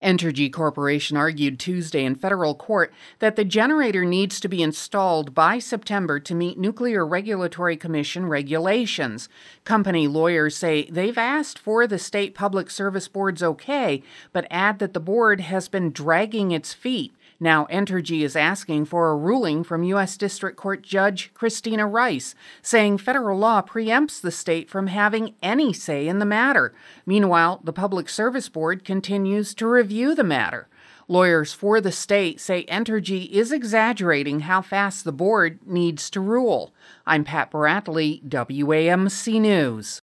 Entergy Corporation argued Tuesday in federal court that the generator needs to be installed by September to meet Nuclear Regulatory Commission regulations. Company lawyers say they've asked for the State Public Service Board's okay, but add that the board has been dragging its feet. Now, Entergy is asking for a ruling from U.S. District Court Judge Christina Rice, saying federal law preempts the state from having any say in the matter. Meanwhile, the Public Service Board continues to review the matter. Lawyers for the state say Entergy is exaggerating how fast the board needs to rule. I'm Pat Baratley, WAMC News.